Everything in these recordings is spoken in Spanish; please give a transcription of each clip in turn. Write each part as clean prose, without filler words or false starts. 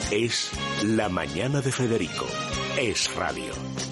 Es La Mañana de Federico. Es radio.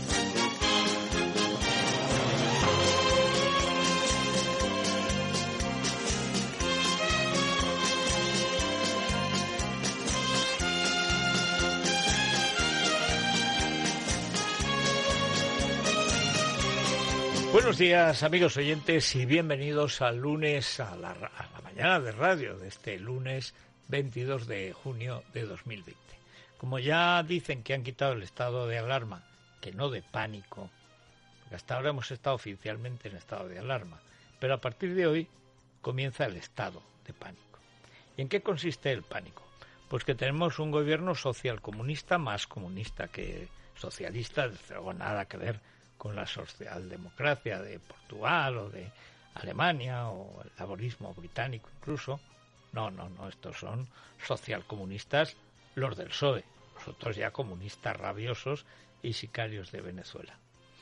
Buenos días, amigos oyentes, y bienvenidos al lunes a la mañana de radio de este lunes 22 de junio de 2020. Como ya dicen que han quitado el estado de alarma, que no de pánico, porque hasta ahora hemos estado oficialmente en estado de alarma, pero a partir de hoy comienza el estado de pánico. ¿Y en qué consiste el pánico? Pues que tenemos un gobierno socialcomunista, más comunista que socialista, desde luego nada que ver con la socialdemocracia de Portugal o de Alemania o el laborismo británico incluso. No, estos son socialcomunistas, los del PSOE, los otros ya comunistas rabiosos y sicarios de Venezuela.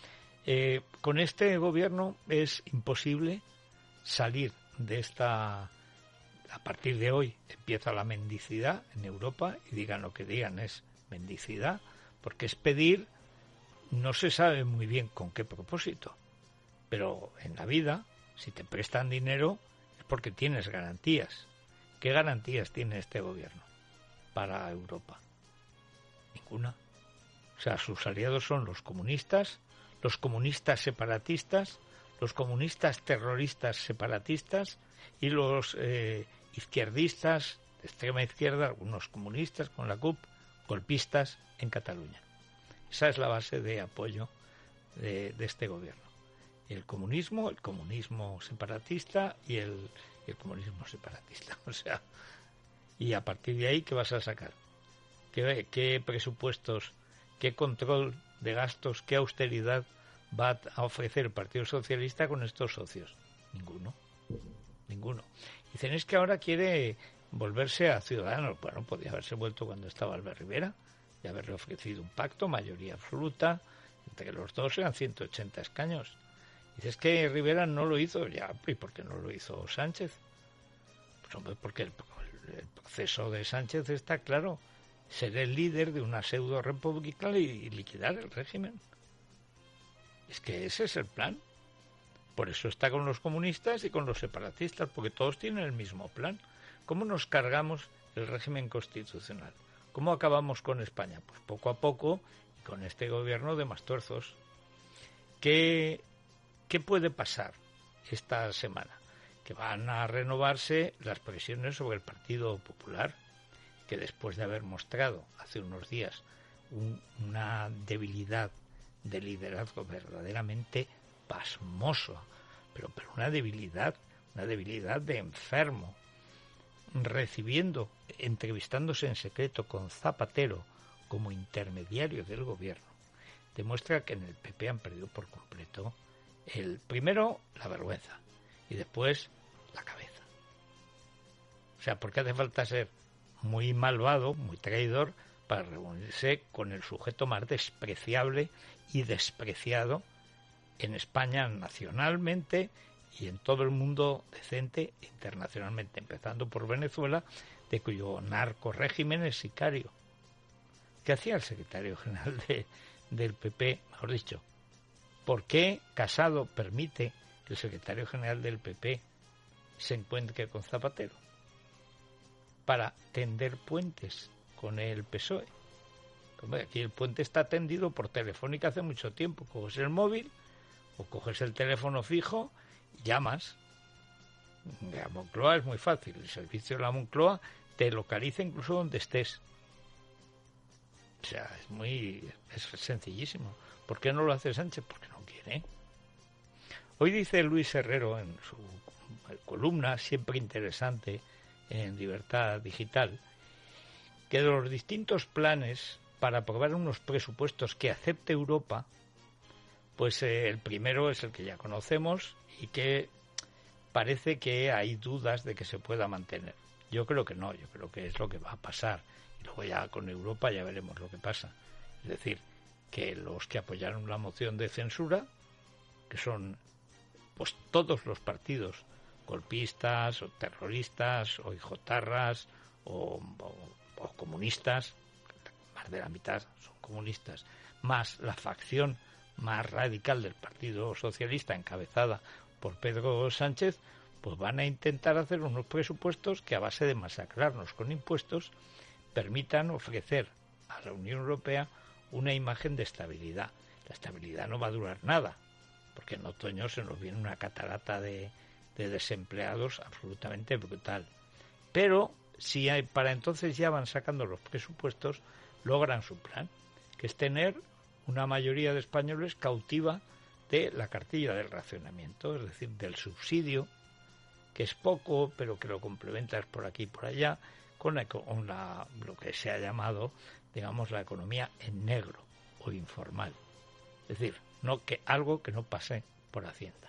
Con este gobierno es imposible salir de esta. A partir de hoy empieza la mendicidad en Europa, y digan lo que digan, es mendicidad, porque es pedir, no se sabe muy bien con qué propósito, pero en la vida, si te prestan dinero, es porque tienes garantías. ¿Qué garantías tiene este gobierno para Europa? Ninguna. O sea, sus aliados son los comunistas separatistas, los comunistas terroristas separatistas y los izquierdistas de extrema izquierda, algunos comunistas con la CUP, golpistas en Cataluña. Esa es la base de apoyo de este gobierno. El comunismo separatista y el comunismo separatista. O sea, y a partir de ahí, ¿qué vas a sacar? ¿Qué presupuestos, qué control de gastos, qué austeridad va a ofrecer el Partido Socialista con estos socios? Ninguno. Dicen, es que ahora quiere volverse a Ciudadanos. Bueno, podía haberse vuelto cuando estaba Albert Rivera y haberle ofrecido un pacto, mayoría absoluta, entre los dos eran 180 escaños. Dices que Rivera no lo hizo, ya, ¿y por qué no lo hizo Sánchez? Pues hombre, porque el proceso de Sánchez está claro, ser el líder de una pseudo república y liquidar el régimen. Es que ese es el plan. Por eso está con los comunistas y con los separatistas, porque todos tienen el mismo plan. ¿Cómo nos cargamos el régimen constitucional? ¿Cómo acabamos con España? Pues poco a poco, y con este gobierno de mastuerzos. ¿Qué puede pasar esta semana? Que van a renovarse las presiones sobre el Partido Popular, que después de haber mostrado hace unos días una debilidad de liderazgo verdaderamente pasmoso, pero una debilidad de enfermo, entrevistándose en secreto con Zapatero como intermediario del gobierno, demuestra que en el PP han perdido por completo primero la vergüenza y después la cabeza. O sea, porque hace falta ser muy malvado, muy traidor, para reunirse con el sujeto más despreciable y despreciado en España nacionalmente y en todo el mundo decente internacionalmente, empezando por Venezuela, de cuyo narcorrégimen es sicario. ¿Qué hacía el secretario general del PP? Mejor dicho, ¿por qué Casado permite que el secretario general del PP se encuentre con Zapatero? Para tender puentes con el PSOE. Aquí el puente está tendido por Telefónica hace mucho tiempo. Coges el móvil o coges el teléfono fijo y llamas. La Moncloa es muy fácil. El servicio de la Moncloa te localiza incluso donde estés. O sea, es sencillísimo. ¿Por qué no lo hace Sánchez? Porque no quiere. Hoy dice Luis Herrero en su columna, siempre interesante, en Libertad Digital, que de los distintos planes para aprobar unos presupuestos que acepte Europa, pues el primero es el que ya conocemos y que parece que hay dudas de que se pueda mantener. Yo creo que no, yo creo que es lo que va a pasar. Y luego ya con Europa ya veremos lo que pasa. Es decir, que los que apoyaron la moción de censura, que son pues todos los partidos golpistas o terroristas o hijotarras o comunistas, más de la mitad son comunistas, más la facción más radical del Partido Socialista encabezada por Pedro Sánchez, pues van a intentar hacer unos presupuestos que a base de masacrarnos con impuestos permitan ofrecer a la Unión Europea una imagen de estabilidad. La estabilidad no va a durar nada, porque en otoño se nos viene una catarata de desempleados absolutamente brutal. Pero si para entonces ya van sacando los presupuestos, logran su plan, que es tener una mayoría de españoles cautiva de la cartilla del racionamiento, es decir, del subsidio, que es poco, pero que lo complementas por aquí y por allá, con lo que se ha llamado, digamos, la economía en negro o informal. Es decir, algo que no pase por Hacienda.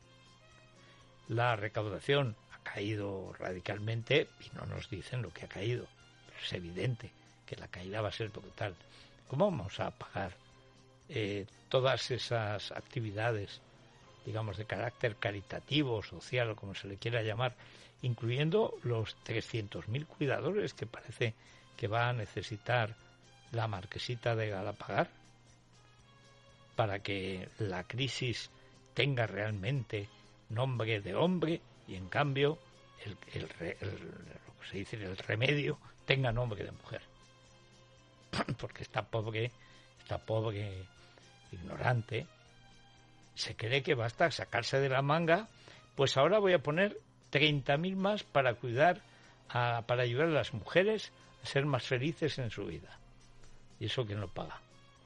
La recaudación ha caído radicalmente y no nos dicen lo que ha caído, pero es evidente que la caída va a ser brutal. ¿Cómo vamos a pagar todas esas actividades, digamos, de carácter caritativo, social o como se le quiera llamar, incluyendo los 300.000 cuidadores que parece que va a necesitar la Marquesita de Galapagar para que la crisis tenga realmente nombre de hombre y en cambio lo que se dice el remedio tenga nombre de mujer? Porque esta pobre ignorante se cree que basta sacarse de la manga, pues ahora voy a poner 30.000 más para para ayudar a las mujeres a ser más felices en su vida. ¿Y eso quién lo paga?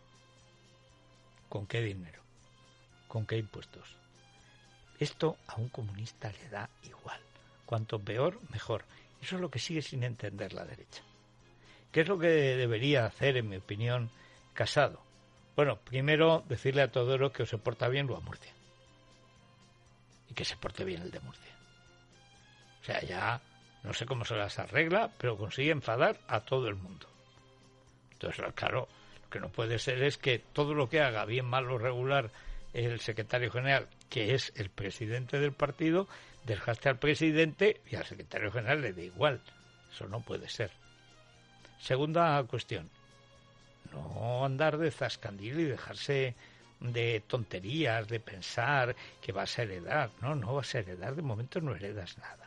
¿Con qué dinero? ¿Con qué impuestos? Esto a un comunista le da igual. Cuanto peor, mejor. Eso es lo que sigue sin entender la derecha. ¿Qué es lo que debería hacer, en mi opinión, Casado? Bueno, primero decirle a Teodoro que o se porta bien o a Murcia. Y que se porte bien el de Murcia. O sea, ya no sé cómo se las arregla, pero consigue enfadar a todo el mundo. Entonces, claro, lo que no puede ser es que todo lo que haga, bien, mal o regular, el secretario general, que es el presidente del partido, desgaste al presidente y al secretario general le dé igual. Eso no puede ser. Segunda cuestión. No andar de zascandil y dejarse de tonterías, de pensar que vas a heredar. No vas a heredar. De momento no heredas nada.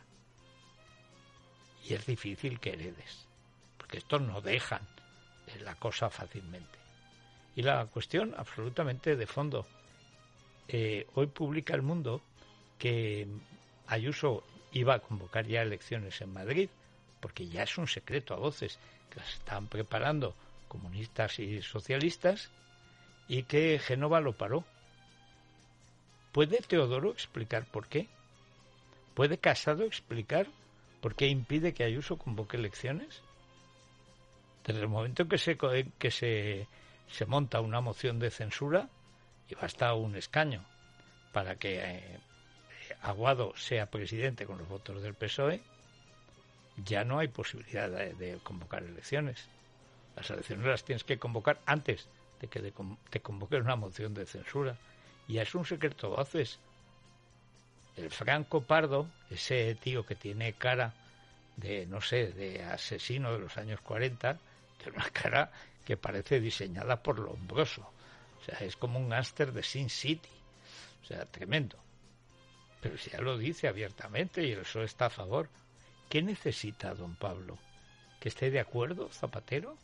Y es difícil que heredes, porque estos no dejan la cosa fácilmente. Y la cuestión absolutamente de fondo. Hoy publica El Mundo que Ayuso iba a convocar ya elecciones en Madrid, porque ya es un secreto a voces que las están preparando comunistas y socialistas, y que Génova lo paró. ¿Puede Teodoro explicar por qué? ¿Puede Casado explicar por qué impide que Ayuso convoque elecciones? Desde el momento en que se monta una moción de censura y basta un escaño para que Aguado sea presidente con los votos del PSOE, ya no hay posibilidad de convocar elecciones. Las elecciones las tienes que convocar antes de que te convoque una moción de censura. Y es un secreto a voces. El Franco Pardo, ese tío que tiene cara de, no sé, de asesino de los años 40, tiene una cara que parece diseñada por Lombroso. O sea, es como un gángster de Sin City. O sea, tremendo. Pero si ya lo dice abiertamente y el PSOE está a favor, ¿qué necesita don Pablo? ¿Que esté de acuerdo Zapatero?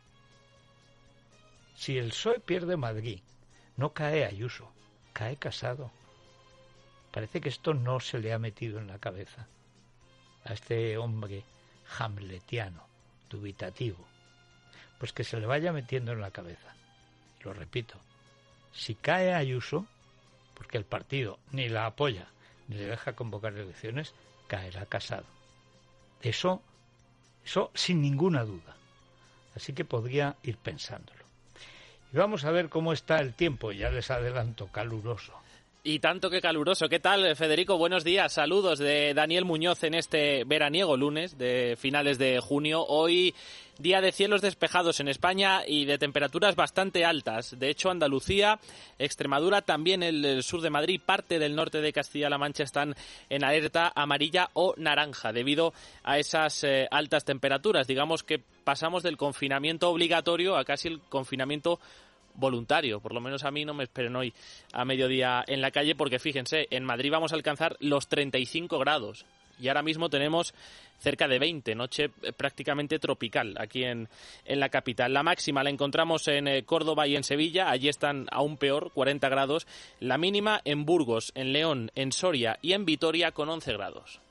Si el PSOE pierde Madrid, no cae Ayuso, cae Casado. Parece que esto no se le ha metido en la cabeza a este hombre hamletiano, dubitativo. Pues que se le vaya metiendo en la cabeza. Y lo repito, si cae Ayuso, porque el partido ni la apoya ni le deja convocar elecciones, caerá Casado. Eso sin ninguna duda. Así que podría ir pensándolo. Y vamos a ver cómo está el tiempo, ya les adelanto, caluroso. Y tanto que caluroso. ¿Qué tal, Federico? Buenos días. Saludos de Daniel Muñoz en este veraniego lunes de finales de junio. Hoy día de cielos despejados en España y de temperaturas bastante altas. De hecho, Andalucía, Extremadura, también el sur de Madrid, parte del norte de Castilla-La Mancha están en alerta amarilla o naranja debido a esas altas temperaturas. Digamos que pasamos del confinamiento obligatorio a casi el confinamiento voluntario. Por lo menos a mí no me esperen hoy a mediodía en la calle porque fíjense, en Madrid vamos a alcanzar los 35 grados y ahora mismo tenemos cerca de 20, noche prácticamente tropical aquí en la capital. La máxima la encontramos en Córdoba y en Sevilla, allí están aún peor, 40 grados. La mínima en Burgos, en León, en Soria y en Vitoria con 11 grados.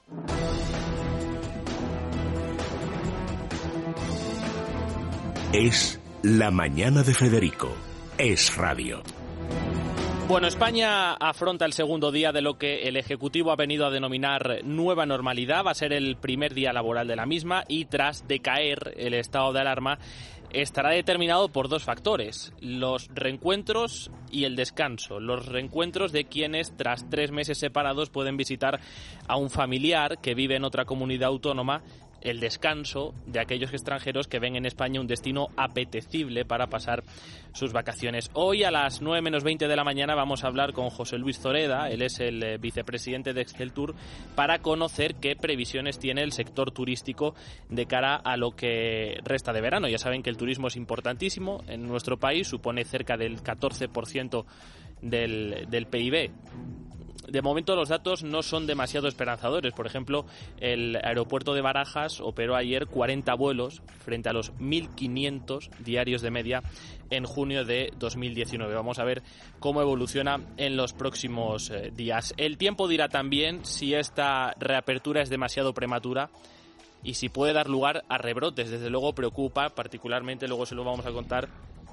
Es la mañana de Federico. Es radio. Bueno, España afronta el segundo día de lo que el Ejecutivo ha venido a denominar nueva normalidad. Va a ser el primer día laboral de la misma y tras decaer el estado de alarma estará determinado por dos factores, los reencuentros y el descanso. Los reencuentros de quienes tras 3 meses separados pueden visitar a un familiar que vive en otra comunidad autónoma. El descanso de aquellos extranjeros que ven en España un destino apetecible para pasar sus vacaciones. Hoy a las 9 menos 20 de la mañana vamos a hablar con José Luis Zoreda, él es el vicepresidente de Exceltur, para conocer qué previsiones tiene el sector turístico de cara a lo que resta de verano. Ya saben que el turismo es importantísimo en nuestro país, supone cerca del 14% del PIB. De momento los datos no son demasiado esperanzadores. Por ejemplo, el aeropuerto de Barajas operó ayer 40 vuelos frente a los 1.500 diarios de media en junio de 2019. Vamos a ver cómo evoluciona en los próximos días. El tiempo dirá también si esta reapertura es demasiado prematura y si puede dar lugar a rebrotes. Desde luego preocupa particularmente, luego se lo vamos a contar,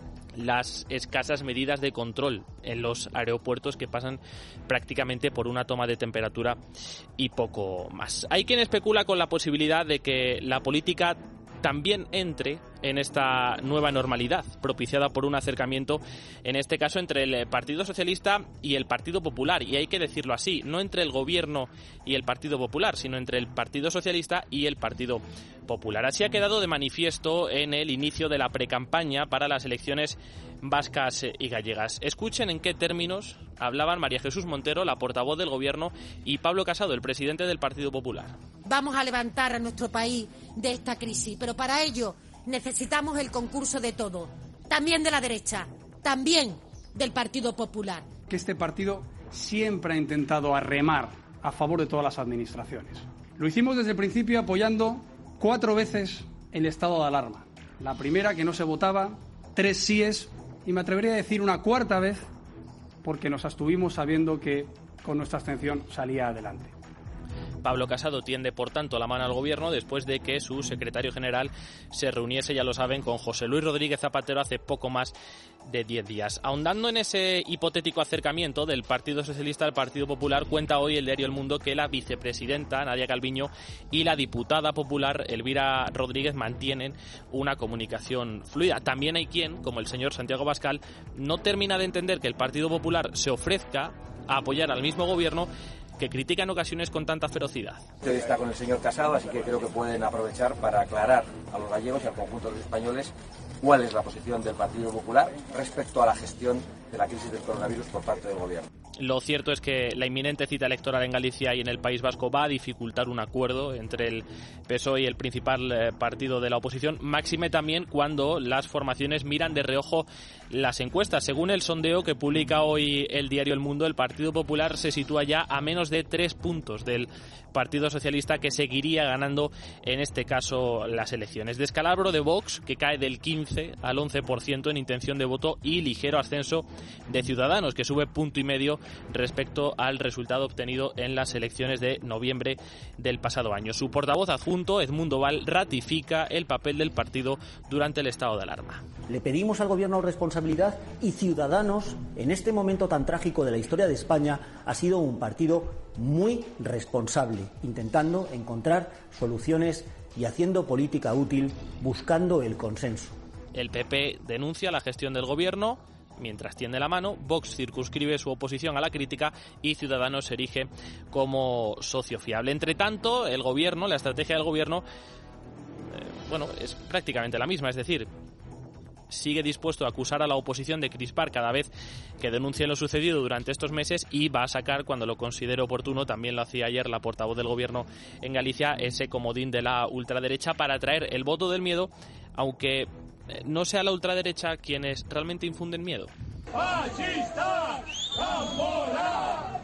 las escasas medidas de control en los aeropuertos que pasan prácticamente por una toma de temperatura y poco más. Hay quien especula con la posibilidad de que la política también entre en esta nueva normalidad propiciada por un acercamiento, en este caso entre el Partido Socialista y el Partido Popular, y hay que decirlo así, no entre el Gobierno y el Partido Popular, sino entre el Partido Socialista y el Partido Popular. Así ha quedado de manifiesto en el inicio de la precampaña para las elecciones vascas y gallegas. Escuchen en qué términos hablaban María Jesús Montero, la portavoz del Gobierno, y Pablo Casado, el presidente del Partido Popular. Vamos a levantar a nuestro país de esta crisis, pero para ello necesitamos el concurso de todo, también de la derecha, también del Partido Popular. Que este partido siempre ha intentado arremar a favor de todas las administraciones. Lo hicimos desde el principio apoyando 4 veces el estado de alarma. La primera, que no se votaba, 3 síes, y me atrevería a decir una 4ª vez porque nos abstuvimos sabiendo que con nuestra abstención salía adelante. Pablo Casado tiende, por tanto, la mano al Gobierno después de que su secretario general se reuniese, ya lo saben, con José Luis Rodríguez Zapatero hace poco más de 10 días. Ahondando en ese hipotético acercamiento del Partido Socialista al Partido Popular, cuenta hoy el diario El Mundo que la vicepresidenta Nadia Calviño y la diputada popular Elvira Rodríguez mantienen una comunicación fluida. También hay quien, como el señor Santiago Abascal, no termina de entender que el Partido Popular se ofrezca a apoyar al mismo Gobierno que critica en ocasiones con tanta ferocidad. Usted está con el señor Casado, así que creo que pueden aprovechar para aclarar a los gallegos y al conjunto de los españoles cuál es la posición del Partido Popular respecto a la gestión de la crisis del coronavirus por parte del Gobierno. Lo cierto es que la inminente cita electoral en Galicia y en el País Vasco va a dificultar un acuerdo entre el PSOE y el principal partido de la oposición, máxime también cuando las formaciones miran de reojo las encuestas. Según el sondeo que publica hoy el diario El Mundo, el Partido Popular se sitúa ya a menos de 3 puntos del Partido Socialista, que seguiría ganando en este caso las elecciones. Descalabro de Vox, que cae del 15 al 11% en intención de voto, y ligero ascenso de Ciudadanos, que sube 1,5 puntos respecto al resultado obtenido en las elecciones de noviembre del pasado año. Su portavoz adjunto, Edmundo Val, ratifica el papel del partido durante el estado de alarma. Le pedimos al Gobierno responsabilidad, y Ciudadanos, en este momento tan trágico de la historia de España, ha sido un partido muy responsable, intentando encontrar soluciones y haciendo política útil, buscando el consenso. El PP denuncia la gestión del Gobierno, mientras tiende la mano, Vox circunscribe su oposición a la crítica y Ciudadanos se erige como socio fiable. Entre tanto, el gobierno, la estrategia del gobierno, es prácticamente la misma, es decir, sigue dispuesto a acusar a la oposición de crispar cada vez que denuncie lo sucedido durante estos meses y va a sacar, cuando lo considere oportuno, también lo hacía ayer la portavoz del gobierno en Galicia, ese comodín de la ultraderecha para atraer el voto del miedo, aunque no sea la ultraderecha quienes realmente infunden miedo. ¡Fascista! ¡Campola!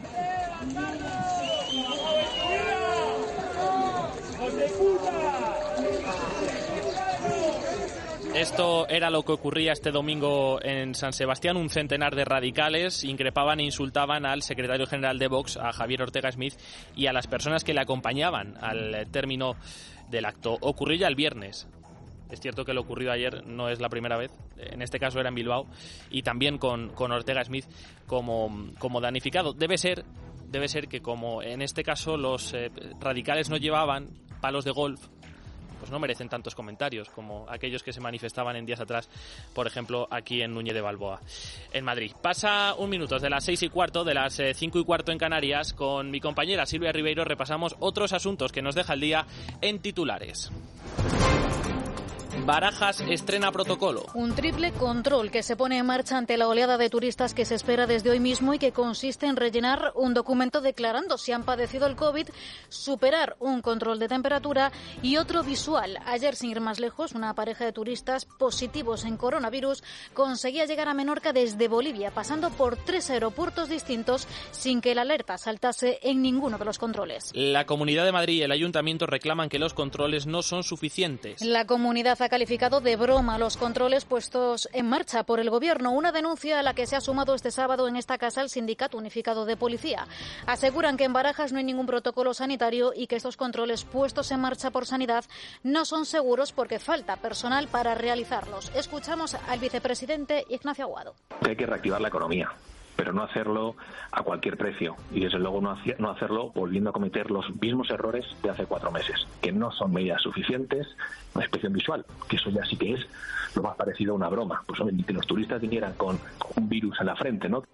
Esto era lo que ocurría este domingo en San Sebastián. Un centenar de radicales increpaban e insultaban al secretario general de Vox, a Javier Ortega Smith, y a las personas que le acompañaban al término del acto. Ocurrió ya el viernes. Es cierto que lo ocurrido ayer no es la primera vez. En este caso era en Bilbao y también con Ortega Smith como damnificado. Debe ser que, como en este caso los radicales no llevaban palos de golf, pues no merecen tantos comentarios como aquellos que se manifestaban en días atrás, por ejemplo, aquí en Núñez de Balboa, en Madrid. Pasa un minuto de las 6:15, de las 5:15 en Canarias. Con mi compañera Silvia Ribeiro repasamos otros asuntos que nos deja el día en titulares. Barajas estrena protocolo. Un triple control que se pone en marcha ante la oleada de turistas que se espera desde hoy mismo y que consiste en rellenar un documento declarando si han padecido el COVID, superar un control de temperatura y otro visual. Ayer, sin ir más lejos, una pareja de turistas positivos en coronavirus conseguía llegar a Menorca desde Bolivia, pasando por 3 aeropuertos distintos sin que la alerta saltase en ninguno de los controles. La Comunidad de Madrid y el Ayuntamiento reclaman que los controles no son suficientes. La comunidad ha calificado de broma los controles puestos en marcha por el Gobierno, una denuncia a la que se ha sumado este sábado en esta casa el Sindicato Unificado de Policía. Aseguran que en Barajas no hay ningún protocolo sanitario y que estos controles puestos en marcha por Sanidad no son seguros porque falta personal para realizarlos. Escuchamos al vicepresidente Ignacio Aguado. Hay que reactivar la economía, pero no hacerlo a cualquier precio y desde luego no hacerlo volviendo a cometer los mismos errores de hace 4 meses, que no son medidas suficientes. Una inspección visual, que eso ya sí que es lo más parecido a una broma, pues hombre, que los turistas vinieran con un virus en la frente, ¿no?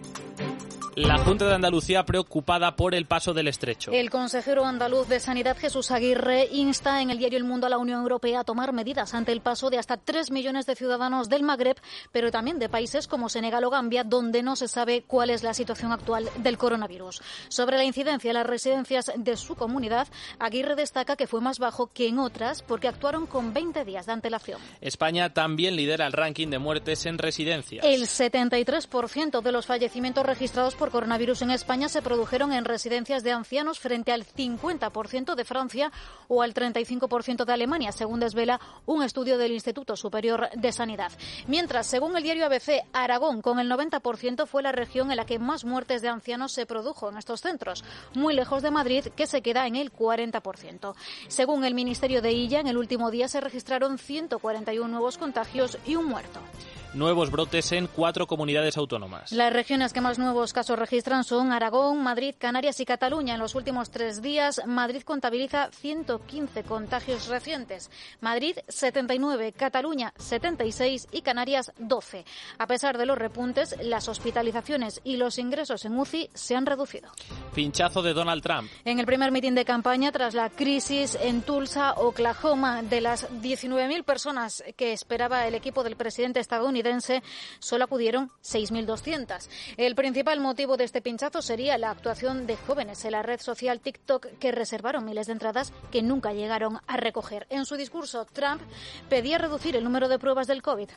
La Junta de Andalucía preocupada por el paso del Estrecho. El consejero andaluz de Sanidad, Jesús Aguirre, insta en el diario El Mundo a la Unión Europea a tomar medidas ante el paso de hasta 3 millones de ciudadanos del Magreb, pero también de países como Senegal o Gambia, donde no se sabe cuál es la situación actual del coronavirus. Sobre la incidencia en las residencias de su comunidad, Aguirre destaca que fue más bajo que en otras porque actuaron con 20 días de antelación. España también lidera el ranking de muertes en residencias. El 73% de los fallecimientos registrados por coronavirus en España se produjeron en residencias de ancianos frente al 50% de Francia o al 35% de Alemania, según desvela un estudio del Instituto Superior de Sanidad. Mientras, según el diario ABC, Aragón, con el 90%, fue la región en la que más muertes de ancianos se produjo en estos centros, muy lejos de Madrid, que se queda en el 40%. Según el Ministerio de Illa, en el último día se registraron 141 nuevos contagios y un muerto. Nuevos brotes en 4 comunidades autónomas. Las regiones que más nuevos casos registran son Aragón, Madrid, Canarias y Cataluña. En los últimos 3 días, Madrid contabiliza 115 contagios recientes. Madrid, 79, Cataluña, 76 y Canarias, 12. A pesar de los repuntes, las hospitalizaciones y los ingresos en UCI se han reducido. Pinchazo de Donald Trump. En el primer mitin de campaña, tras la crisis en Tulsa, Oklahoma, de las 19.000 personas que esperaba el equipo del presidente estadounidense, solo acudieron 6.200. El principal motivo de este pinchazo sería la actuación de jóvenes en la red social TikTok que reservaron miles de entradas que nunca llegaron a recoger. En su discurso, Trump pedía reducir el número de pruebas del COVID.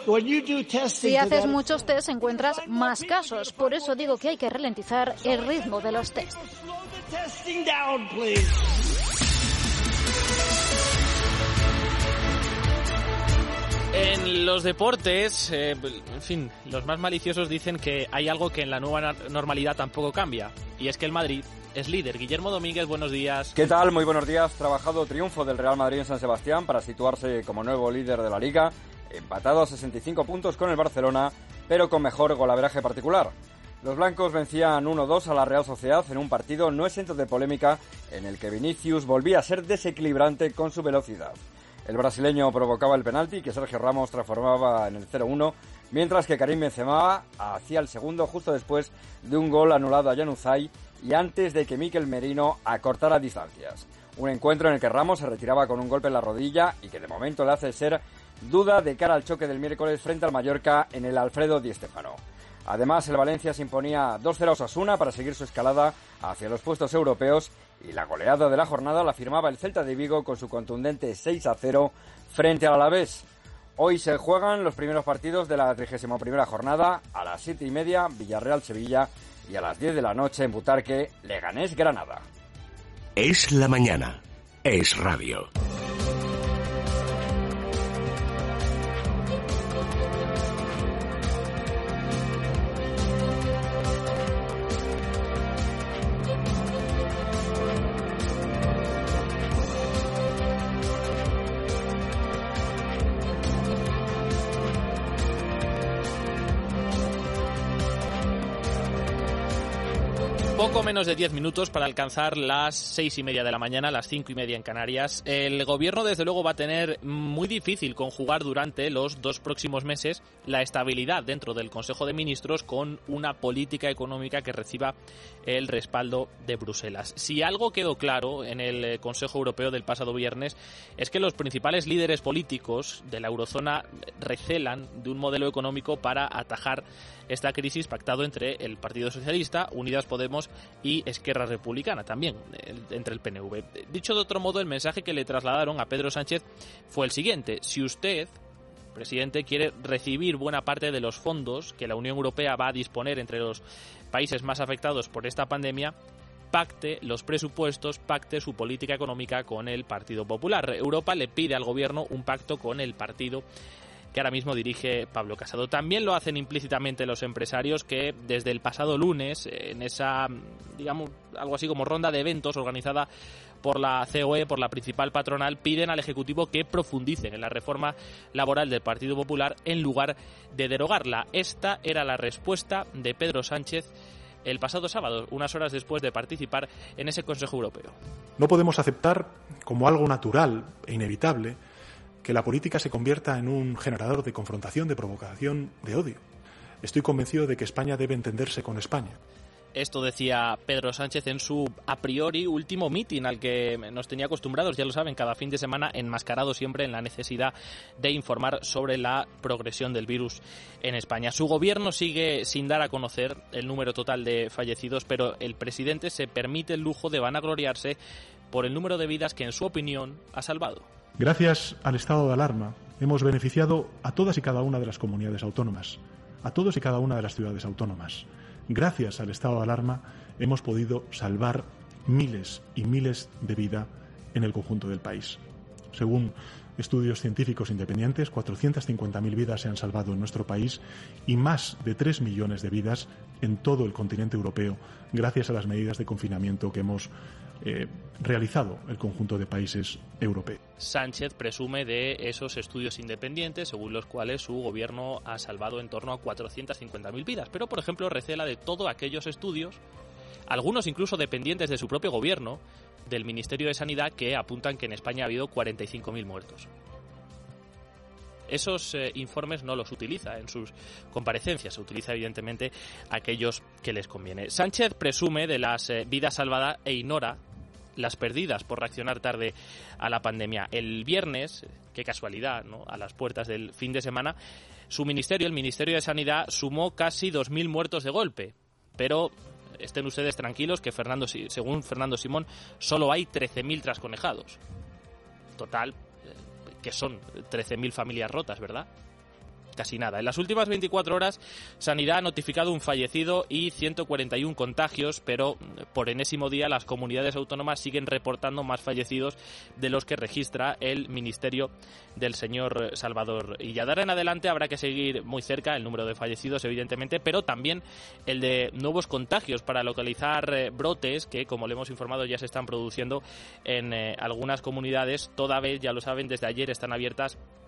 Si haces muchos test, encuentras más casos. Por eso digo que hay que ralentizar el ritmo de los test. En los deportes, en fin, los más maliciosos dicen que hay algo que en la nueva normalidad tampoco cambia, y es que el Madrid es líder. Guillermo Domínguez, buenos días. ¿Qué tal? Muy buenos días. Trabajado triunfo del Real Madrid en San Sebastián para situarse como nuevo líder de la Liga, empatado a 65 puntos con el Barcelona, pero con mejor golaveraje particular. Los blancos vencían 1-2 a la Real Sociedad en un partido no exento de polémica en el que Vinicius volvía a ser desequilibrante con su velocidad. El brasileño provocaba el penalti que Sergio Ramos transformaba en el 0-1, mientras que Karim Benzema hacía el segundo justo después de un gol anulado a Januzaj y antes de que Mikel Merino acortara distancias. Un encuentro en el que Ramos se retiraba con un golpe en la rodilla y que de momento le hace ser duda de cara al choque del miércoles frente al Mallorca en el Alfredo Di Stéfano. Además, el Valencia se imponía 2-0 a Osasuna para seguir su escalada hacia los puestos europeos y la goleada de la jornada la firmaba el Celta de Vigo con su contundente 6-0 frente al Alavés. Hoy se juegan los primeros partidos de la 31ª jornada a las 7:30 Villarreal-Sevilla y a las 10 de la noche en Butarque Leganés-Granada. Es la mañana. Es radio. Poco menos de 10 minutos para alcanzar las 6:30 de la mañana, las 5:30 en Canarias. El gobierno, desde luego, va a tener muy difícil conjugar durante los 2 próximos meses la estabilidad dentro del Consejo de Ministros con una política económica que reciba el respaldo de Bruselas. Si algo quedó claro en el Consejo Europeo del pasado viernes es que los principales líderes políticos de la eurozona recelan de un modelo económico para atajar esta crisis pactado entre el Partido Socialista, Unidas Podemos y Esquerra Republicana, también entre el PNV. Dicho de otro modo, el mensaje que le trasladaron a Pedro Sánchez fue el siguiente: si usted, presidente, quiere recibir buena parte de los fondos que la Unión Europea va a disponer entre los países más afectados por esta pandemia, pacte los presupuestos, pacte su política económica con el Partido Popular. Europa le pide al gobierno un pacto con el partido que ahora mismo dirige Pablo Casado. También lo hacen implícitamente los empresarios que desde el pasado lunes, en esa, digamos, algo así como ronda de eventos organizada por la COE, por la principal patronal, piden al Ejecutivo que profundicen en la reforma laboral del Partido Popular en lugar de derogarla. Esta era la respuesta de Pedro Sánchez el pasado sábado, unas horas después de participar en ese Consejo Europeo. No podemos aceptar como algo natural e inevitable que la política se convierta en un generador de confrontación, de provocación, de odio. Estoy convencido de que España debe entenderse con España. Esto decía Pedro Sánchez en su a priori último mitin al que nos tenía acostumbrados, ya lo saben, cada fin de semana, enmascarado siempre en la necesidad de informar sobre la progresión del virus en España. Su gobierno sigue sin dar a conocer el número total de fallecidos, pero el presidente se permite el lujo de vanagloriarse por el número de vidas que, en su opinión, ha salvado. Gracias al estado de alarma hemos beneficiado a todas y cada una de las comunidades autónomas, a todos y cada una de las ciudades autónomas. Gracias al estado de alarma hemos podido salvar miles y miles de vidas en el conjunto del país. Según estudios científicos independientes, 450.000 vidas se han salvado en nuestro país y más de 3 millones de vidas en todo el continente europeo gracias a las medidas de confinamiento que hemos realizado el conjunto de países europeos. Sánchez presume de esos estudios independientes según los cuales su gobierno ha salvado en torno a 450.000 vidas, pero por ejemplo recela de todos aquellos estudios, algunos incluso dependientes de su propio gobierno, del Ministerio de Sanidad, que apuntan que en España ha habido 45.000 muertos. Esos informes no los utiliza en sus comparecencias, se utiliza evidentemente aquellos que les conviene. Sánchez presume de las vidas salvadas e ignora las perdidas por reaccionar tarde a la pandemia. El viernes, qué casualidad, ¿no?, a las puertas del fin de semana, su ministerio, el Ministerio de Sanidad, sumó casi 2.000 muertos de golpe, pero estén ustedes tranquilos que según Fernando Simón solo hay 13.000 trasconejados. Total, que son 13.000 familias rotas, ¿verdad? Casi nada. En las últimas 24 horas, Sanidad ha notificado un fallecido y 141 contagios, pero por enésimo día las comunidades autónomas siguen reportando más fallecidos de los que registra el Ministerio del señor Salvador. Y ya de ahora en adelante habrá que seguir muy cerca el número de fallecidos, evidentemente, pero también el de nuevos contagios para localizar brotes que, como le hemos informado, ya se están produciendo en algunas comunidades. Toda vez, ya lo saben, desde ayer están abiertas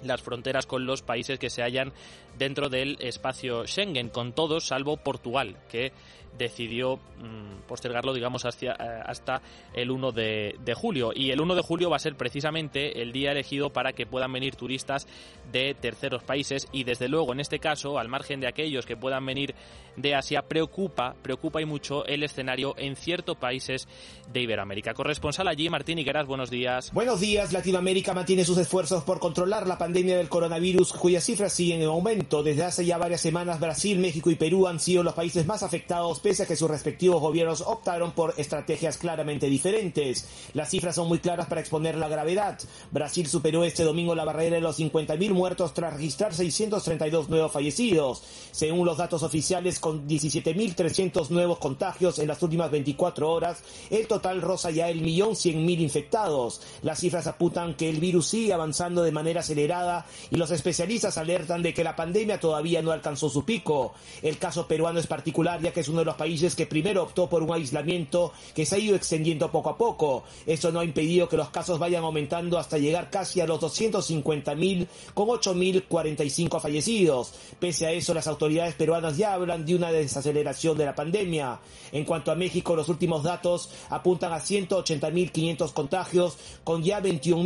las fronteras con los países que se hallan dentro del espacio Schengen, con todos salvo Portugal, que decidió postergarlo, digamos, hasta el 1 de julio. Y el 1 de julio va a ser precisamente el día elegido para que puedan venir turistas de terceros países y, desde luego, en este caso, al margen de aquellos que puedan venir de Asia, preocupa y mucho el escenario en ciertos países de Iberoamérica. Corresponsal allí, Martín Higueras, buenos días. Buenos días. Latinoamérica mantiene sus esfuerzos por controlar la pandemia del coronavirus, cuyas cifras siguen en aumento. Desde hace ya varias semanas, Brasil, México y Perú han sido los países más afectados, pese a que sus respectivos gobiernos optaron por estrategias claramente diferentes. Las cifras son muy claras para exponer la gravedad. Brasil superó este domingo la barrera de los 50.000 muertos tras registrar 632 nuevos fallecidos. Según los datos oficiales, con 17.300 nuevos contagios en las últimas 24 horas, el total roza ya el 1.100.000 infectados. Las cifras apuntan que el virus sigue avanzando de manera acelerada y los especialistas alertan de que la pandemia todavía no alcanzó su pico. El caso peruano es particular, ya que es uno de los países que primero optó por un aislamiento que se ha ido extendiendo poco a poco. Esto no ha impedido que los casos vayan aumentando hasta llegar casi a los 250.000, con 8.045 fallecidos. Pese a eso, las autoridades peruanas ya hablan de una desaceleración de la pandemia. En cuanto a México, los últimos datos apuntan a 180.500 contagios, con ya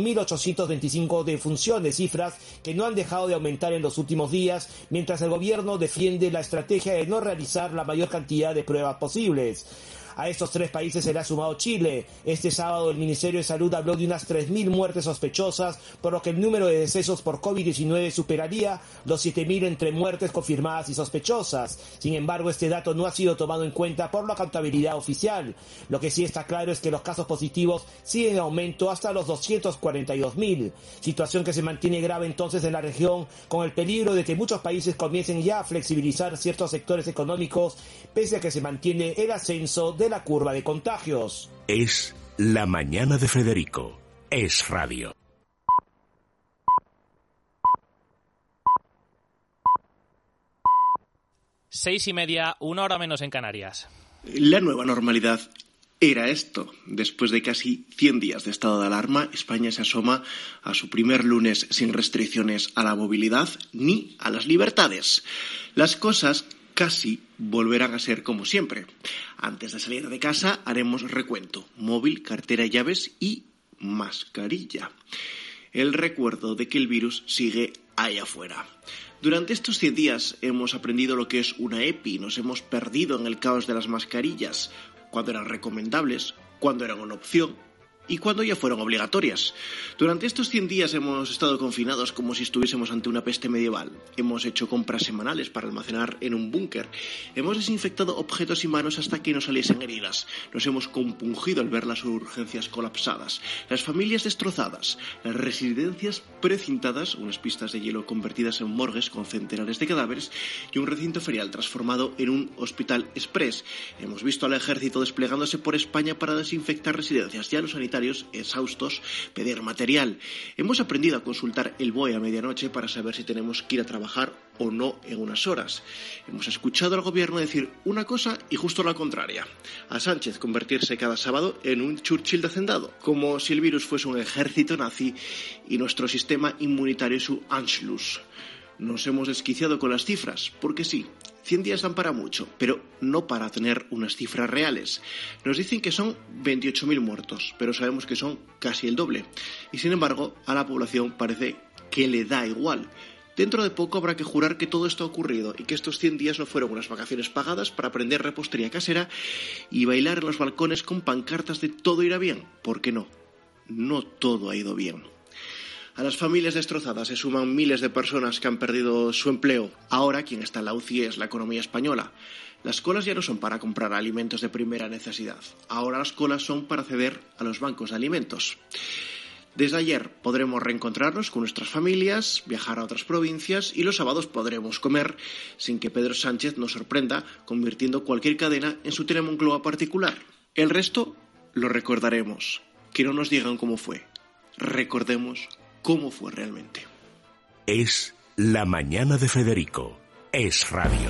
21.825 defunciones, cifras que no han dejado de aumentar en los últimos días, mientras el gobierno defiende la estrategia de no realizar la mayor cantidad de pruebas posibles. A estos tres países se le ha sumado Chile. Este sábado el Ministerio de Salud habló de unas 3.000 muertes sospechosas, por lo que el número de decesos por COVID-19 superaría los 7.000 entre muertes confirmadas y sospechosas. Sin embargo, este dato no ha sido tomado en cuenta por la contabilidad oficial. Lo que sí está claro es que los casos positivos siguen en aumento hasta los 242.000. Situación que se mantiene grave entonces en la región, con el peligro de que muchos países comiencen ya a flexibilizar ciertos sectores económicos, pese a que se mantiene el ascenso de la curva de contagios. Es La Mañana de Federico. Es radio. Seis y media, 1 hora menos en Canarias. La nueva normalidad era esto. Después de casi 100 días de estado de alarma, España se asoma a su primer lunes sin restricciones a la movilidad ni a las libertades. Las cosas casi volverán a ser como siempre. Antes de salir de casa haremos recuento: móvil, cartera, llaves y mascarilla. El recuerdo de que el virus sigue allá afuera. Durante estos 100 días hemos aprendido lo que es una EPI, nos hemos perdido en el caos de las mascarillas, cuando eran recomendables, cuando eran una opción y cuando ya fueron obligatorias. Durante estos 100 días hemos estado confinados como si estuviésemos ante una peste medieval. Hemos hecho compras semanales para almacenar en un búnker. Hemos desinfectado objetos y manos hasta que no saliesen heridas. Nos hemos compungido al ver las urgencias colapsadas, las familias destrozadas, las residencias precintadas, unas pistas de hielo convertidas en morgues con centenares de cadáveres y un recinto ferial transformado en un hospital express. Hemos visto al ejército desplegándose por España para desinfectar residencias, ya los sanitarios exhaustos pedir material. Hemos aprendido a consultar el BOE a medianoche para saber si tenemos que ir a trabajar o no en unas horas. Hemos escuchado al gobierno decir una cosa y justo la contraria. A Sánchez convertirse cada sábado en un Churchill de hacendado, como si el virus fuese un ejército nazi y nuestro sistema inmunitario su Anschluss. Nos hemos desquiciado con las cifras, porque sí, 100 días dan para mucho, pero no para tener unas cifras reales. Nos dicen que son 28.000 muertos, pero sabemos que son casi el doble. Y sin embargo, a la población parece que le da igual. Dentro de poco habrá que jurar que todo esto ha ocurrido y que estos 100 días no fueron unas vacaciones pagadas para aprender repostería casera y bailar en los balcones con pancartas de todo irá bien. ¿Por qué no? No todo ha ido bien. A las familias destrozadas se suman miles de personas que han perdido su empleo. Ahora quien está en la UCI es la economía española. Las colas ya no son para comprar alimentos de primera necesidad. Ahora las colas son para acceder a los bancos de alimentos. Desde ayer podremos reencontrarnos con nuestras familias, viajar a otras provincias y los sábados podremos comer sin que Pedro Sánchez nos sorprenda convirtiendo cualquier cadena en su Telemoncloa particular. El resto lo recordaremos. Que no nos digan cómo fue. Recordemos cómo fue realmente. Es La Mañana de Federico. Es radio.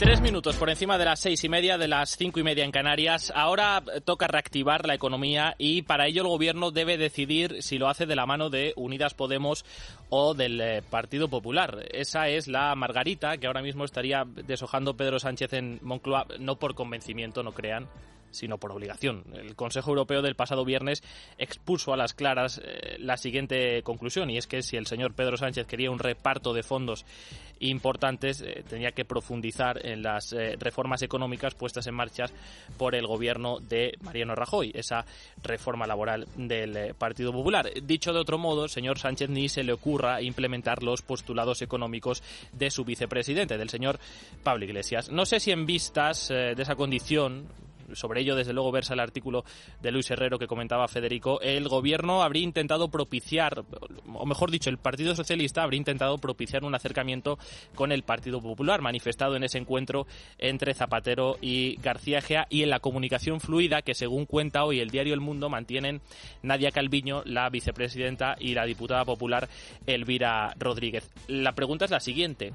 3 minutos por encima de las 6:30, de las 5:30 en Canarias. Ahora toca reactivar la economía y para ello el gobierno debe decidir si lo hace de la mano de Unidas Podemos o del Partido Popular. Esa es la margarita que ahora mismo estaría deshojando Pedro Sánchez en Moncloa, no por convencimiento, no crean, sino por obligación. El Consejo Europeo del pasado viernes expuso a las claras la siguiente conclusión, y es que si el señor Pedro Sánchez quería un reparto de fondos importantes, tenía que profundizar en las reformas económicas puestas en marcha por el gobierno de Mariano Rajoy, esa reforma laboral del Partido Popular. Dicho de otro modo, señor Sánchez ni se le ocurra implementar los postulados económicos de su vicepresidente, del señor Pablo Iglesias. No sé si en vistas de esa condición, sobre ello desde luego versa el artículo de Luis Herrero que comentaba Federico, el gobierno habría intentado propiciar, o mejor dicho, el Partido Socialista habría intentado propiciar un acercamiento con el Partido Popular, manifestado en ese encuentro entre Zapatero y García Egea, y en la comunicación fluida que, según cuenta hoy el diario El Mundo, mantienen Nadia Calviño, la vicepresidenta, y la diputada popular Elvira Rodríguez. La pregunta es la siguiente: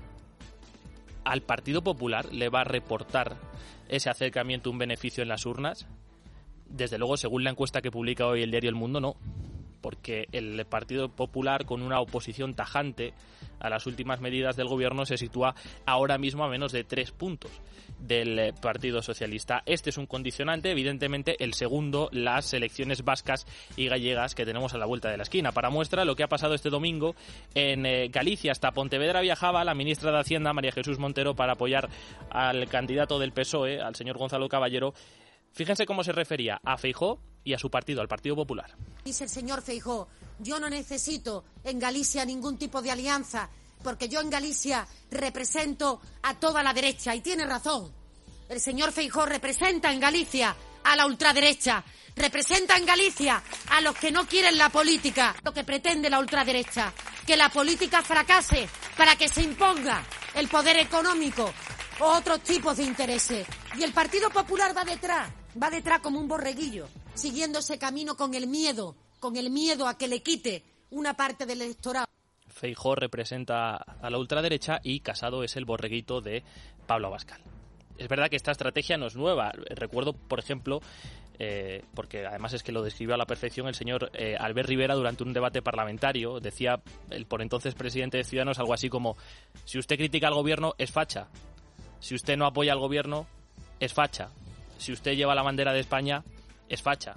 ¿al Partido Popular le va a reportar ese acercamiento un beneficio en las urnas? Desde luego, según la encuesta que publica hoy el diario El Mundo, no, porque el Partido Popular, con una oposición tajante a las últimas medidas del gobierno, se sitúa ahora mismo a menos de 3 puntos del Partido Socialista. Este es un condicionante, evidentemente el segundo, las elecciones vascas y gallegas que tenemos a la vuelta de la esquina. Para muestra, lo que ha pasado este domingo en Galicia. Hasta Pontevedra viajaba la ministra de Hacienda, María Jesús Montero, para apoyar al candidato del PSOE, al señor Gonzalo Caballero. Fíjense cómo se refería a Feijóo y a su partido, al Partido Popular. Dice el señor Feijóo: yo no necesito en Galicia ningún tipo de alianza, porque yo en Galicia represento a toda la derecha. Y tiene razón. El señor Feijóo representa en Galicia a la ultraderecha, representa en Galicia a los que no quieren la política, lo que pretende la ultraderecha, que la política fracase para que se imponga el poder económico o otros tipos de intereses. Y el Partido Popular va detrás como un borreguillo, siguiendo ese camino con el miedo a que le quite una parte del electorado. Feijóo representa a la ultraderecha y Casado es el borreguito de Pablo Abascal. Es verdad que esta estrategia no es nueva. Recuerdo, por ejemplo, porque además es que lo describió a la perfección el señor Albert Rivera durante un debate parlamentario. Decía el por entonces presidente de Ciudadanos algo así como: si usted critica al gobierno, es facha. Si usted no apoya al gobierno, es facha. Si usted lleva la bandera de España, es facha.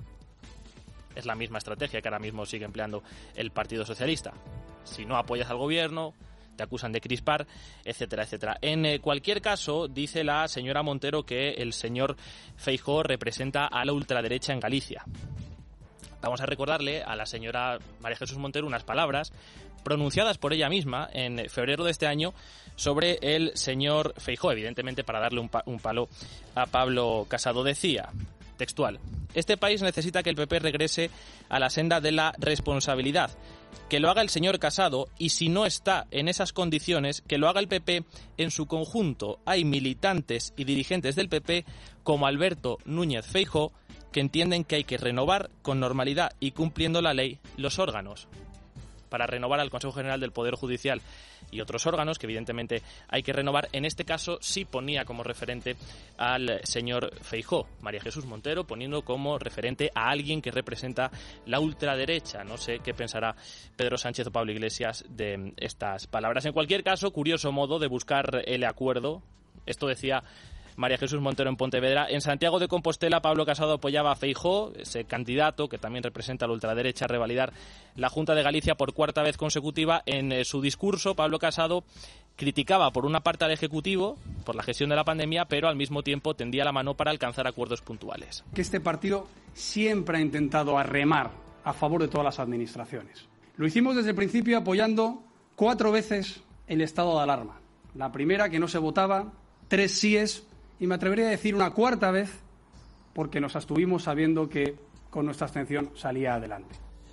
Es la misma estrategia que ahora mismo sigue empleando el Partido Socialista. Si no apoyas al gobierno, te acusan de crispar, etcétera, etcétera. En cualquier caso, dice la señora Montero que el señor Feijóo representa a la ultraderecha en Galicia. Vamos a recordarle a la señora María Jesús Montero unas palabras pronunciadas por ella misma en febrero de este año sobre el señor Feijóo, evidentemente para darle un palo a Pablo Casado. Decía, textual: este país necesita que el PP regrese a la senda de la responsabilidad, que lo haga el señor Casado, y si no está en esas condiciones, que lo haga el PP en su conjunto. Hay militantes y dirigentes del PP como Alberto Núñez Feijóo que entienden que hay que renovar con normalidad y cumpliendo la ley los órganos. Para renovar al Consejo General del Poder Judicial y otros órganos que evidentemente hay que renovar, en este caso sí ponía como referente al señor Feijóo. María Jesús Montero poniendo como referente a alguien que representa la ultraderecha. No sé qué pensará Pedro Sánchez o Pablo Iglesias de estas palabras. En cualquier caso, curioso modo de buscar el acuerdo. Esto decía María Jesús Montero en Pontevedra. En Santiago de Compostela, Pablo Casado apoyaba a Feijóo, ese candidato que también representa a la ultraderecha, a revalidar la Junta de Galicia por 4ª vez consecutiva. En su discurso, Pablo Casado criticaba por una parte al Ejecutivo por la gestión de la pandemia, pero al mismo tiempo tendía la mano para alcanzar acuerdos puntuales. Que este partido siempre ha intentado remar a favor de todas las administraciones. Lo hicimos desde el principio apoyando 4 veces el estado de alarma. La primera, que no se votaba, 3 síes, y me atrevería a decir una 4ª vez porque nos abstuvimos sabiendo que con nuestra abstención salía adelante.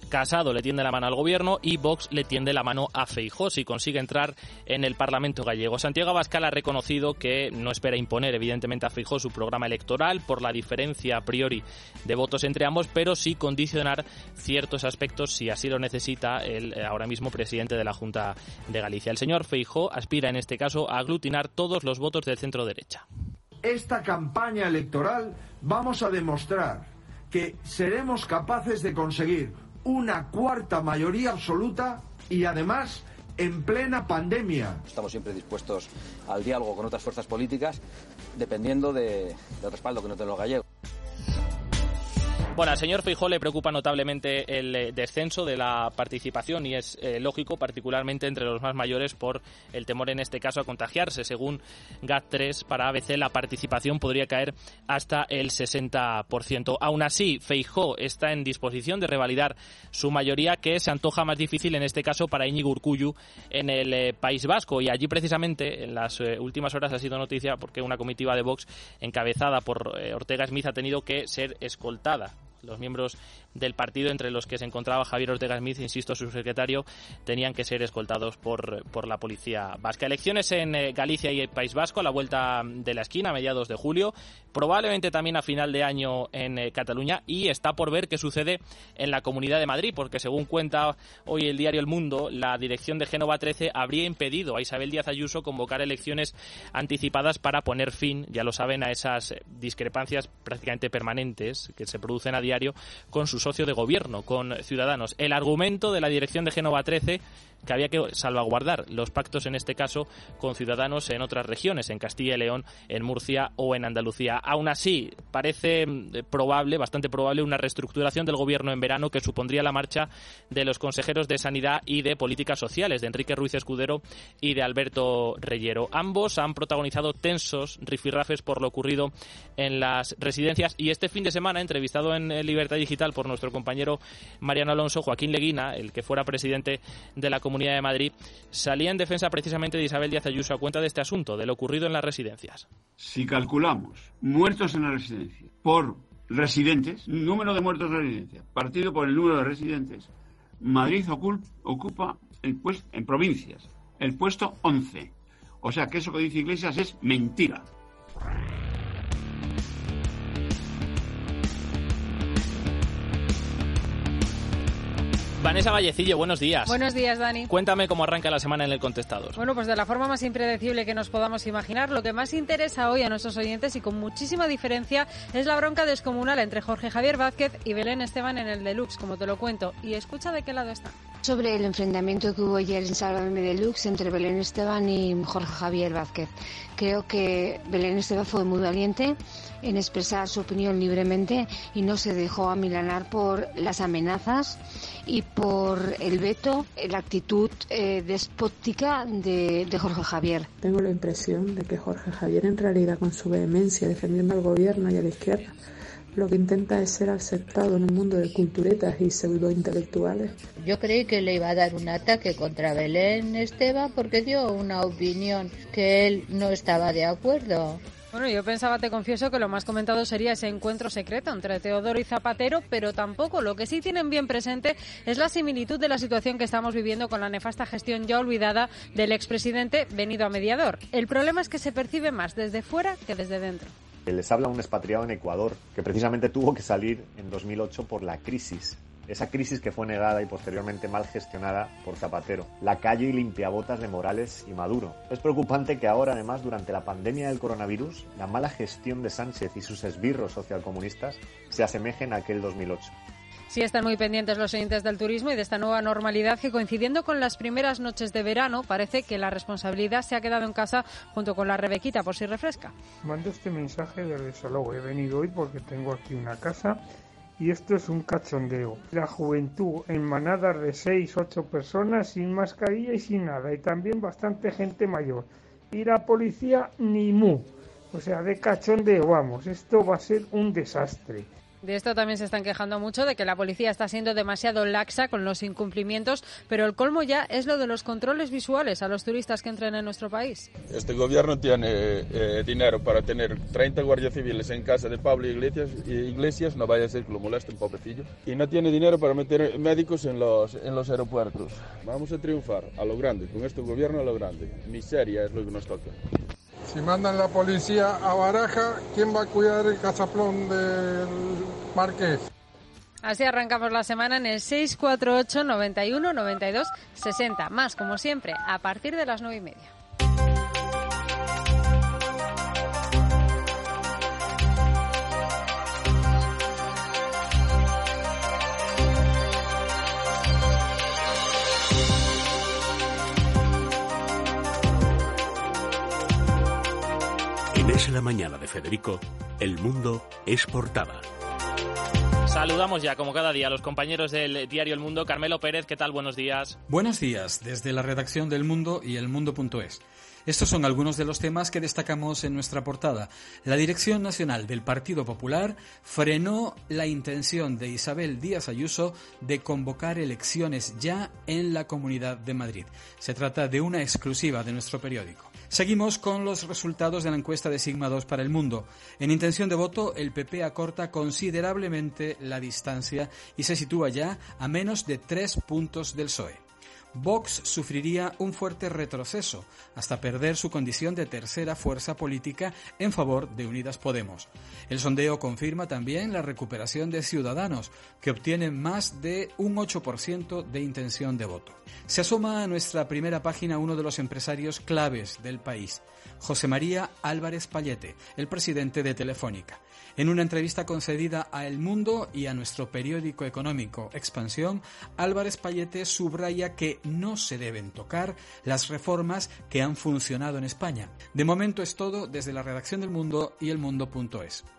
Casado le tiende la mano al Gobierno y Vox le tiende la mano a Feijóo si consigue entrar en el Parlamento gallego. Santiago Abascal ha reconocido que no espera imponer evidentemente a Feijóo su programa electoral por la diferencia a priori de votos entre ambos, pero sí condicionar ciertos aspectos si así lo necesita el ahora mismo presidente de la Junta de Galicia. El señor Feijóo aspira en este caso a aglutinar todos los votos del centro derecha. Esta campaña electoral vamos a demostrar que seremos capaces de conseguir una cuarta mayoría absoluta y además en plena pandemia. Estamos siempre dispuestos al diálogo con otras fuerzas políticas, dependiendo del respaldo que nos den los gallegos. Bueno, al señor Feijóo le preocupa notablemente el descenso de la participación y es lógico, particularmente entre los más mayores, por el temor en este caso a contagiarse. Según GAT3, para ABC la participación podría caer hasta el 60%. Aún así, Feijóo está en disposición de revalidar su mayoría, que se antoja más difícil en este caso para Íñigo Urkullu en el País Vasco. Y allí precisamente en las últimas horas ha sido noticia porque una comitiva de Vox encabezada por Ortega Smith ha tenido que ser escoltada. Los miembros del partido, entre los que se encontraba Javier Ortega Smith, insisto, su secretario, tenían que ser escoltados por la policía vasca. Elecciones en Galicia y el País Vasco a la vuelta de la esquina, a mediados de julio, probablemente también a final de año en Cataluña, y está por ver qué sucede en la Comunidad de Madrid, porque según cuenta hoy el diario El Mundo, la dirección de Génova 13 habría impedido a Isabel Díaz Ayuso convocar elecciones anticipadas para poner fin, ya lo saben, a esas discrepancias prácticamente permanentes que se producen a diario con su socio de gobierno, con Ciudadanos. El argumento de la dirección de Génova 13, que había que salvaguardar los pactos, en este caso, con Ciudadanos en otras regiones, en Castilla y León, en Murcia o en Andalucía. Aún así, parece probable, bastante probable, una reestructuración del gobierno en verano que supondría la marcha de los consejeros de Sanidad y de Políticas Sociales, de Enrique Ruiz Escudero y de Alberto Reyero. Ambos han protagonizado tensos rifirrafes por lo ocurrido en las residencias, y este fin de semana, entrevistado en Libertad Digital por nuestro compañero Mariano Alonso, Joaquín Leguina, el que fuera presidente de la Comunidad de Madrid, salía en defensa precisamente de Isabel Díaz Ayuso a cuenta de este asunto, de lo ocurrido en las residencias. Si calculamos muertos en la residencia por residentes, número de muertos en residencia, partido por el número de residentes, Madrid ocupa el puesto, en provincias, el puesto 11. O sea que eso que dice Iglesias es mentira. Vanessa Vallecillo, buenos días. Buenos días, Dani. Cuéntame cómo arranca la semana en el Contestador. Bueno, pues de la forma más impredecible que nos podamos imaginar, lo que más interesa hoy a nuestros oyentes y con muchísima diferencia es la bronca descomunal entre Jorge Javier Vázquez y Belén Esteban en el Deluxe, como te lo cuento. Y escucha de qué lado están. Sobre el enfrentamiento que hubo ayer en Sálvame Deluxe entre Belén Esteban y Jorge Javier Vázquez. Creo que Belén Esteban fue muy valiente en expresar su opinión libremente y no se dejó amilanar por las amenazas y por el veto, la actitud despótica de Jorge Javier. Tengo la impresión de que Jorge Javier, en realidad, con su vehemencia defendiendo al gobierno y a la izquierda, lo que intenta es ser aceptado en un mundo de culturetas y pseudointelectuales. Yo creí que le iba a dar un ataque contra Belén Esteban porque dio una opinión que él no estaba de acuerdo. Bueno, yo pensaba, te confieso, que lo más comentado sería ese encuentro secreto entre Teodoro y Zapatero, pero tampoco. Lo que sí tienen bien presente es la similitud de la situación que estamos viviendo con la nefasta gestión ya olvidada del expresidente venido a mediador. El problema es que se percibe más desde fuera que desde dentro. Les habla un expatriado en Ecuador que precisamente tuvo que salir en 2008 por la crisis. Esa crisis que fue negada y posteriormente mal gestionada por Zapatero. Lacayo y limpiabotas de Morales y Maduro. Es preocupante que ahora, además, durante la pandemia del coronavirus, la mala gestión de Sánchez y sus esbirros socialcomunistas se asemejen a aquel 2008. Sí, están muy pendientes los oyentes del turismo y de esta nueva normalidad que, coincidiendo con las primeras noches de verano, parece que la responsabilidad se ha quedado en casa junto con la Rebequita, por si refresca. Mando este mensaje de desalojo. He venido hoy porque tengo aquí una casa y esto es un cachondeo. La juventud en manadas de 6-8 personas sin mascarilla y sin nada, y también bastante gente mayor. Y la policía ni mu. O sea, de cachondeo, vamos, esto va a ser un desastre. De esto también se están quejando mucho, de que la policía está siendo demasiado laxa con los incumplimientos, pero el colmo ya es lo de los controles visuales a los turistas que entren en nuestro país. Este gobierno tiene dinero para tener 30 guardias civiles en casa de Pablo Iglesias, no vaya a ser que lo molesten, pobrecillo. Y no tiene dinero para meter médicos en los aeropuertos. Vamos a triunfar a lo grande, con este gobierno a lo grande. Miseria es lo que nos toca. Si mandan la policía a Baraja, ¿quién va a cuidar el cazaplón del Marqués? Así arrancamos la semana en el 648 91 92 60. Más, como siempre, a partir de las 9:30. Es la mañana de Federico, El Mundo es portada. Saludamos ya, como cada día, a los compañeros del diario El Mundo. Carmelo Pérez, ¿qué tal? Buenos días. Buenos días, desde la redacción del Mundo y elmundo.es. Estos son algunos de los temas que destacamos en nuestra portada. La Dirección Nacional del Partido Popular frenó la intención de Isabel Díaz Ayuso de convocar elecciones ya en la Comunidad de Madrid. Se trata de una exclusiva de nuestro periódico. Seguimos con los resultados de la encuesta de Sigma 2 para El Mundo. En intención de voto, el PP acorta considerablemente la distancia y se sitúa ya a menos de 3 puntos del PSOE. Vox sufriría un fuerte retroceso hasta perder su condición de tercera fuerza política en favor de Unidas Podemos. El sondeo confirma también la recuperación de Ciudadanos, que obtiene más de un 8% de intención de voto. Se asoma a nuestra primera página uno de los empresarios claves del país, José María Álvarez Pallete, el presidente de Telefónica. En una entrevista concedida a El Mundo y a nuestro periódico económico Expansión, Álvarez Pallete subraya que no se deben tocar las reformas que han funcionado en España. De momento es todo desde la redacción del Mundo y elmundo.es.